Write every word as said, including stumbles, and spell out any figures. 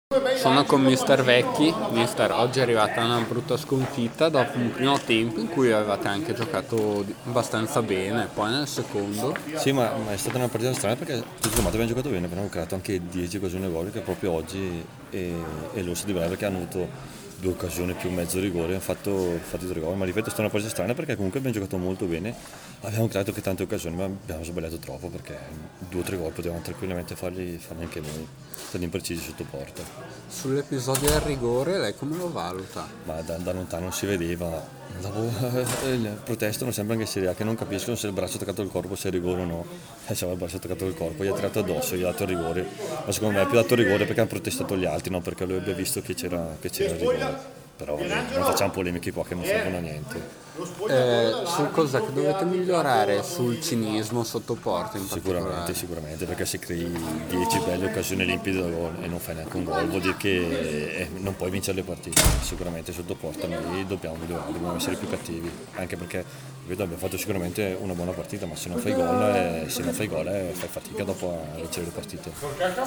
Sono con mister Vecchi. Mister, oggi è arrivata una brutta sconfitta dopo un primo tempo in cui avevate anche giocato di- abbastanza bene, poi nel secondo. Sì, ma, ma è stata una partita strana perché tutto sommato abbiamo giocato bene, abbiamo creato anche dieci occasioni gol che proprio oggi e, e l'Orso di Brera perché hanno avuto due occasioni più mezzo rigore, hanno fatto, fatto tre gol, ma ripeto è stata una partita strana perché comunque abbiamo giocato molto bene, abbiamo creato anche tante occasioni ma abbiamo sbagliato troppo perché due o tre gol potevamo tranquillamente farli, farli anche noi, stati imprecisi sotto porta, Sull'episodio del rigore, lei come lo valuta? ma da, da lontano non si vedeva. Dopo eh, protestano sempre anche in Serie A che non capiscono se il braccio è attaccato al corpo, se è rigore o no. E c'aveva il braccio attaccato al corpo, gli ha tirato addosso, gli ha dato il rigore. Ma secondo me ha più dato il rigore perché hanno protestato gli altri, non perché lui abbia visto che c'era, che c'era il rigore. Però vabbè, non facciamo polemiche qua che non servono a niente. Eh, su cosa che dovete migliorare sul cinismo sotto porta in Sicuramente, particolare? sicuramente, perché se crei dieci belle occasioni limpide da gol e non fai neanche un gol, vuol dire che eh, non puoi vincere le partite. Sicuramente sotto porta noi dobbiamo migliorare, dobbiamo essere più cattivi, anche perché vedo, abbiamo fatto sicuramente una buona partita, ma se non fai gol, eh, se non fai gol eh, fai fatica dopo a vincere le partite.